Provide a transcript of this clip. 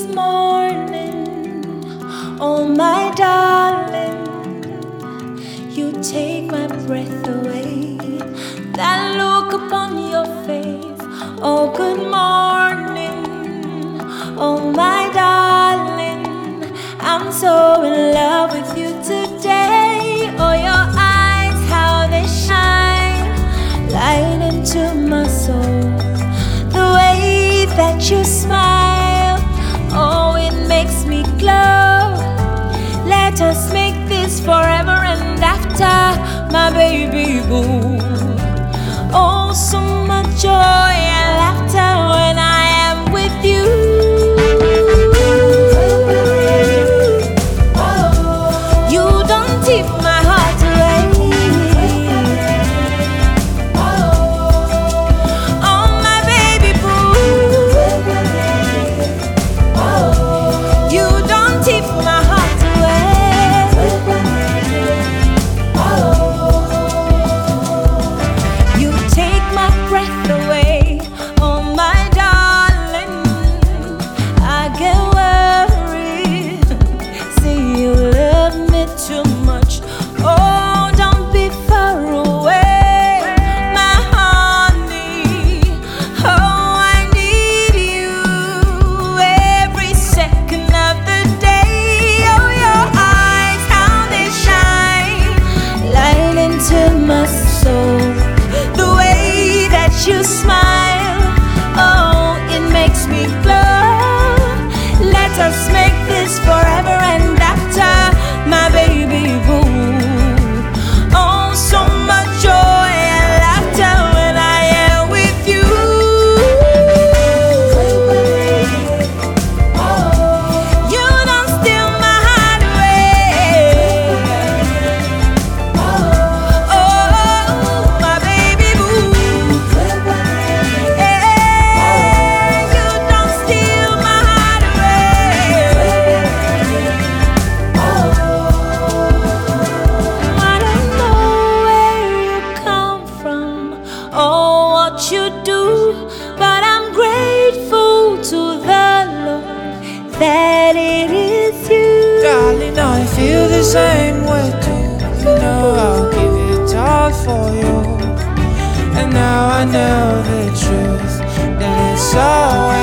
this morning. Oh my darling, you take my breath away. That look upon your face. Oh good morning. Oh my darling, I'm so in love with you today. Oh your eyes, how they shine, light into my soul. The way that you smile, oh it makes me glow. Let us make this forever and after, my baby boo. Oh so much joy and laughter when I am with you. You smile, oh, it makes me glow. Let us make this forever and after, my baby boo. Oh, so much joy and laughter when I am with you. You don't steal my heart away. Oh, my baby boo. You do, but I'm grateful to the Lord that it is you. Darling, I feel the same way too. You know I'll give it all for you. And now I know the truth, that it's all